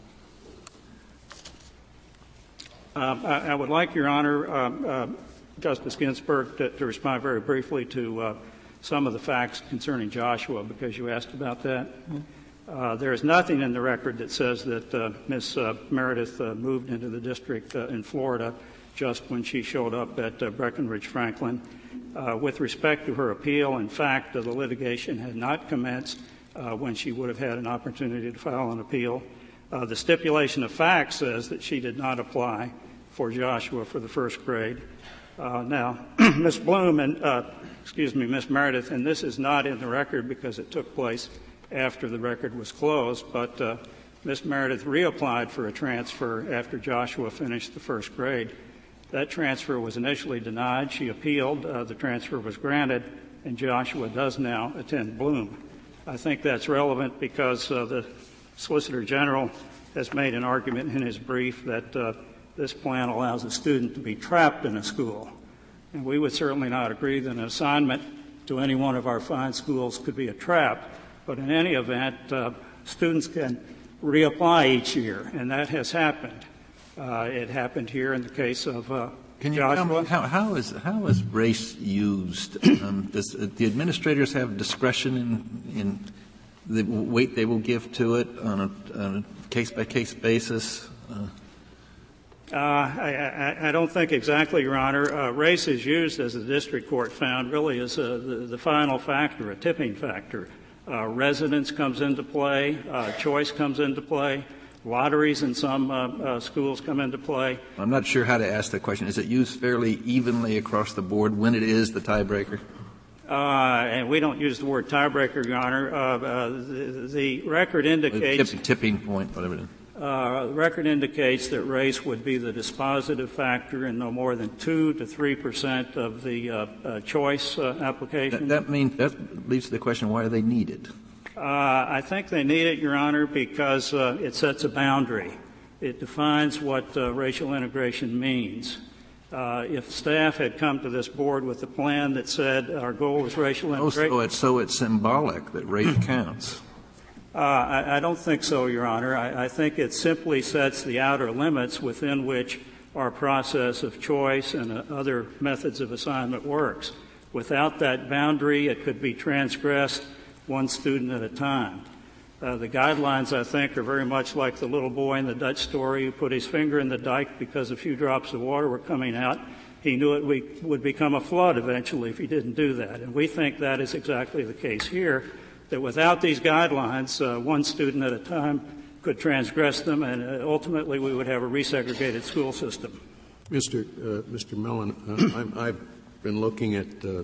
Uh, I, I would like, Your Honor, uh, uh, Justice Ginsburg, to, to respond very briefly to. Uh, some of the facts concerning Joshua, because you asked about that. Uh, there is nothing in the record that says that uh, Miz Uh, Meredith uh, moved into the district uh, in Florida just when she showed up at uh, Breckenridge Franklin. Uh, with respect to her appeal, in fact, uh, the litigation had not commenced uh, when she would have had an opportunity to file an appeal. Uh, the stipulation of facts says that she did not apply for Joshua for the first grade. Uh, now, Miz Bloom and uh, excuse me, Miz Meredith, and this is not in the record because it took place after the record was closed, but uh, Miz Meredith reapplied for a transfer after Joshua finished the first grade. That transfer was initially denied. She appealed. Uh, the transfer was granted, and Joshua does now attend Bloom. I think that's relevant because uh, the Solicitor General has made an argument in his brief that uh, this plan allows a student to be trapped in a school. And we would certainly not agree that an assignment to any one of our fine schools could be a trap. But in any event, uh, students can reapply each year, and that has happened. Uh, it happened here in the case of uh, Can you Joshua. tell me how, how is how is race used? Um, does uh, the administrators have discretion in, in the weight they will give to it on a, on a case-by-case basis? Uh, Uh, I, I, I don't think exactly, Your Honor. Uh, race is used, as the district court found, really as a, the, the final factor, a tipping factor. Uh, residence comes into play. Uh, choice comes into play. Lotteries in some uh, uh, schools come into play. I'm not sure how to ask that question. Is it used fairly evenly across the board when it is the tiebreaker? Uh, and we don't use the word tiebreaker, Your Honor. Uh, uh, the, the record indicates Tip, tipping point, whatever it is. Uh, the record indicates that race would be the dispositive factor in no more than two to three percent of the uh, uh, choice uh, application. That, that means that leads to the question: why do they need it? Uh, I think they need it, Your Honor, because uh, it sets a boundary. It defines what uh, racial integration means. Uh, if staff had come to this board with a plan that said our goal is racial integration, oh, so it's so it's symbolic that race counts. Uh, I, I don't think so, Your Honor. I, I think it simply sets the outer limits within which our process of choice and uh, other methods of assignment works. Without that boundary, it could be transgressed one student at a time. Uh, the guidelines, I think, are very much like the little boy in the Dutch story who put his finger in the dike because a few drops of water were coming out. He knew it would become a flood eventually if he didn't do that. And we think that is exactly the case here, that without these guidelines, uh, one student at a time could transgress them, and uh, ultimately we would have a resegregated school system. Mister Uh, Mister Mellon, uh, I'm, I've been looking at uh,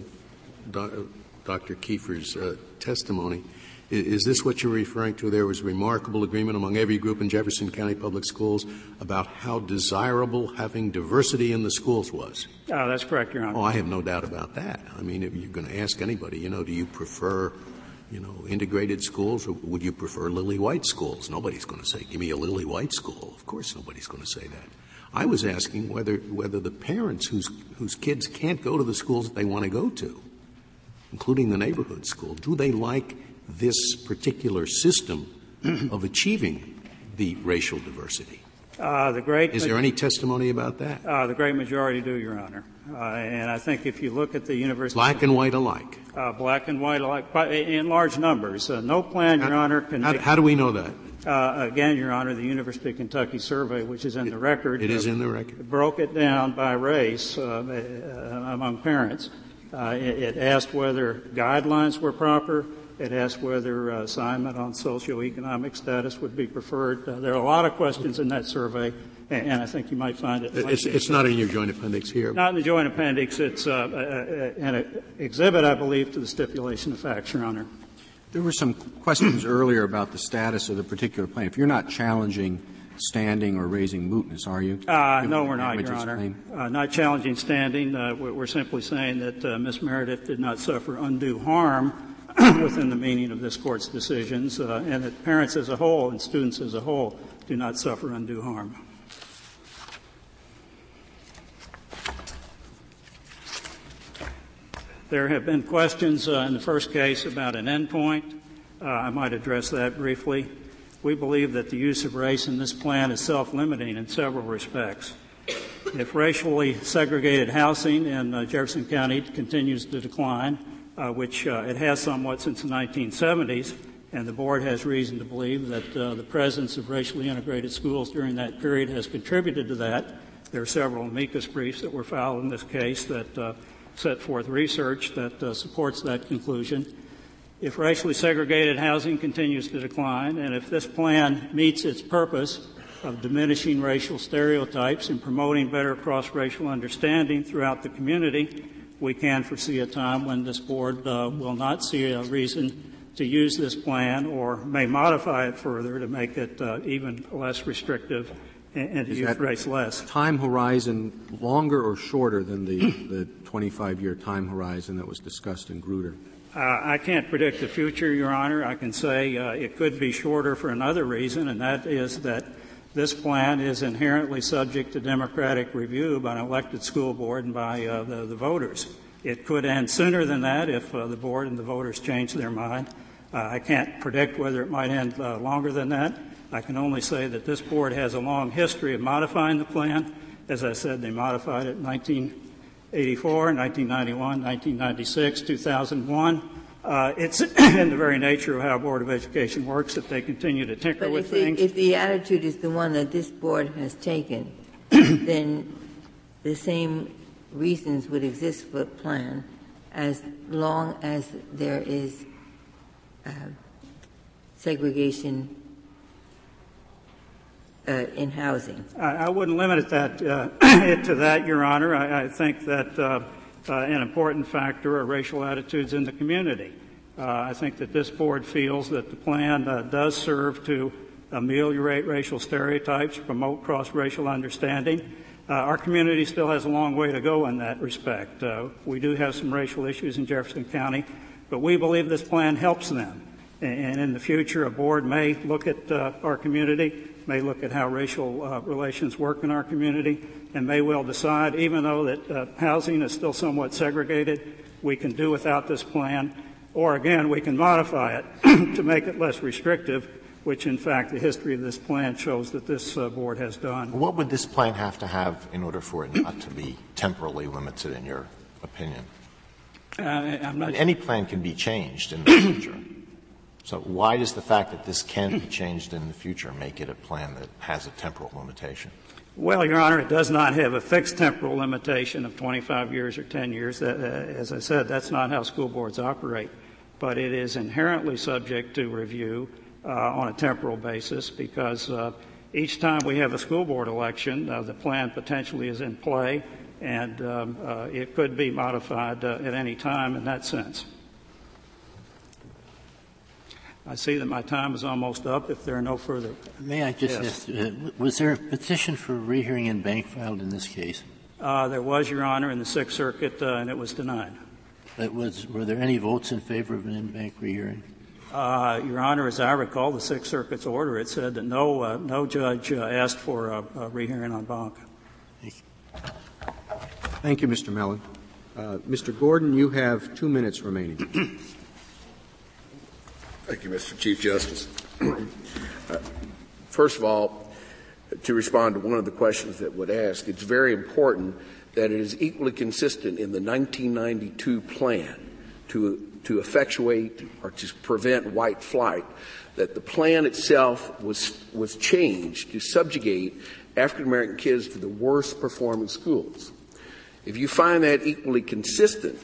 Do- Doctor Kiefer's uh, testimony. Is this what you're referring to? There was remarkable agreement among every group in Jefferson County Public Schools about how desirable having diversity in the schools was. Oh, that's correct, Your Honor. Oh, I have no doubt about that. I mean, if you're going to ask anybody, you know, do you prefer, you know, integrated schools or would you prefer lily white schools? Nobody's going to say, give me a lily white school. Of course nobody's going to say that. I was asking whether, whether the parents whose, whose kids can't go to the schools that they want to go to, including the neighborhood school, do they like this particular system of achieving the racial diversity? Uh, the great Is there any testimony about that? Uh, the great majority do, Your Honor. Uh, and I think if you look at the university, black and white alike, uh, black and white alike, but in large numbers. Uh, no plan, Your how, Honor, can. How, make, how do we know that? Uh, again, Your Honor, the University of Kentucky survey, which is in it, the record, it is uh, in the record, broke it down by race uh, uh, among parents. Uh, it, it asked whether guidelines were proper. It asked whether uh, assignment on socioeconomic status would be preferred. Uh, there are a lot of questions in that survey, and, and I think you might find it. It's, it's not in your joint appendix here. Not in the joint appendix. It's uh, uh, an exhibit, I believe, to the stipulation of facts, Your Honor. There were some questions earlier about the status of the particular plaintiff. You're not challenging standing or raising mootness, are you? Uh, no, we're not, Your Honor. Uh, not challenging standing. Uh, we're simply saying that uh, Miz Meredith did not suffer undue harm within the meaning of this Court's decisions, uh, and that parents as a whole and students as a whole do not suffer undue harm. There have been questions uh, in the first case about an endpoint. Uh, I might address that briefly. We believe that the use of race in this plan is self-limiting in several respects. If racially segregated housing in uh, Jefferson County continues to decline, Uh, which uh, it has somewhat since the nineteen seventies, and the Board has reason to believe that uh, the presence of racially integrated schools during that period has contributed to that. There are several amicus briefs that were filed in this case that uh, set forth research that uh, supports that conclusion. If racially segregated housing continues to decline, and if this plan meets its purpose of diminishing racial stereotypes and promoting better cross-racial understanding throughout the community, we can foresee a time when this Board uh, will not see a reason to use this plan or may modify it further to make it uh, even less restrictive and, and to use race less. Time horizon longer or shorter than the, the twenty-five-year time horizon that was discussed in Grutter? Uh, I can't predict the future, Your Honor. I can say uh, it could be shorter for another reason, and that is that this plan is inherently subject to democratic review by an elected school board and by uh, the, the voters. It could end sooner than that if uh, the board and the voters change their mind. Uh, I can't predict whether it might end uh, longer than that. I can only say that this board has a long history of modifying the plan. As I said, they modified it in nineteen eighty-four, nineteen ninety-one, nineteen ninety-six, two thousand one. Uh, it's in the very nature of how Board of Education works that they continue to tinker but with if the, things. If the attitude is the one that this Board has taken, then the same reasons would exist for a plan as long as there is uh, segregation uh, in housing. I, I wouldn't limit it, that, uh, it to that, Your Honor. I, I think that uh, Uh, an important factor are racial attitudes in the community. Uh, I think that this board feels that the plan uh, does serve to ameliorate racial stereotypes, promote cross-racial understanding. Uh, our community still has a long way to go in that respect. Uh, we do have some racial issues in Jefferson County, but we believe this plan helps them. And, and in the future, a board may look at uh, our community, may look at how racial uh, relations work in our community, and may well decide, even though that uh, housing is still somewhat segregated, we can do without this plan, or again, we can modify it to make it less restrictive, which in fact the history of this plan shows that this uh, board has done. What would this plan have to have in order for it not to be temporally limited, in your opinion? Uh, I'm not Any plan can be changed in the future. So why does the fact that this can be changed in the future make it a plan that has a temporal limitation? Well, Your Honor, it does not have a fixed temporal limitation of twenty-five years or ten years. That, uh, as I said, that's not how school boards operate. But it is inherently subject to review uh, on a temporal basis because uh, each time we have a school board election, uh, the plan potentially is in play, and um, uh, it could be modified uh, at any time in that sense. I see that my time is almost up. If there are no further... May I just yes. ask, uh, was there a petition for rehearing in bank filed in this case? Uh, there was, Your Honor, in the Sixth Circuit, uh, and it was denied. It was, were there any votes in favor of an in-bank rehearing? Uh, Your Honor, as I recall, the Sixth Circuit's order, it said that no, uh, no judge uh, asked for a, a rehearing en banc. Thank you. Thank you, Mister Mellon. Uh, Mister Gordon, you have two minutes remaining. Thank you, Mister Chief Justice. uh, first of all, to respond to one of the questions that would ask, it's very important that it is equally consistent in the nineteen ninety-two plan to, to effectuate or to prevent white flight, that the plan itself was, was changed to subjugate African American kids to the worst performing schools. If you find that equally consistent,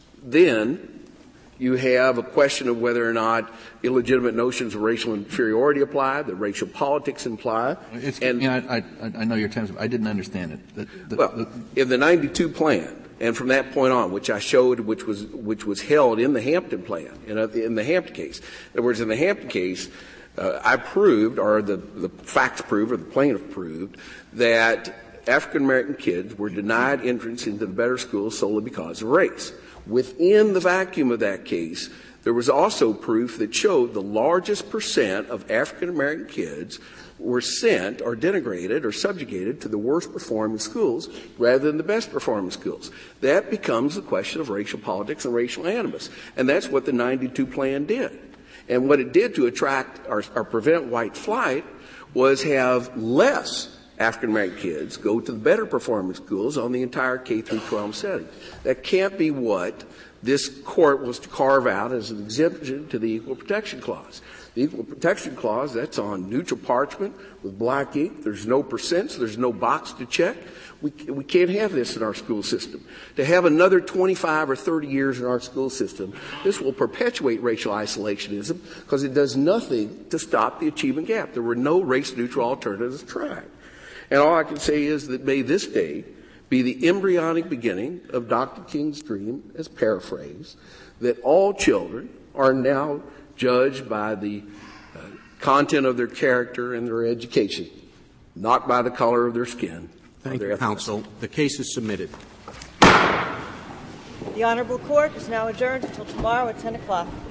then you have a question of whether or not illegitimate notions of racial inferiority apply, that racial politics imply. It's, and, you know, I, I, I know your terms. I didn't understand it. The, the, well, the, in the ninety-two plan, and from that point on, which I showed, which was which was held in the Hampton plan, in, a, in the Hampton case. In other words, in the Hampton case, uh, I proved, or the, the facts proved, or the plaintiff proved, that African American kids were denied entrance into the better schools solely because of race. Within the vacuum of that case, there was also proof that showed the largest percent of African American kids were sent or denigrated or subjugated to the worst performing schools rather than the best performing schools. That becomes the question of racial politics and racial animus. And that's what the ninety-two plan did. And what it did to attract or, or prevent white flight was have less African American kids go to the better performing schools on the entire K through twelve setting. That can't be what this court was to carve out as an exemption to the Equal Protection Clause. The Equal Protection Clause, that's on neutral parchment with black ink. There's no percents. There's no box to check. We, we can't have this in our school system. To have another twenty-five or thirty years in our school system, this will perpetuate racial isolationism because it does nothing to stop the achievement gap. There were no race-neutral alternatives tried. And all I can say is that may this day be the embryonic beginning of Doctor King's dream, as paraphrased, that all children are now judged by the uh, content of their character and their education, not by the color of their skin. Thank you, counsel. The case is submitted. The Honorable Court is now adjourned until tomorrow at ten o'clock.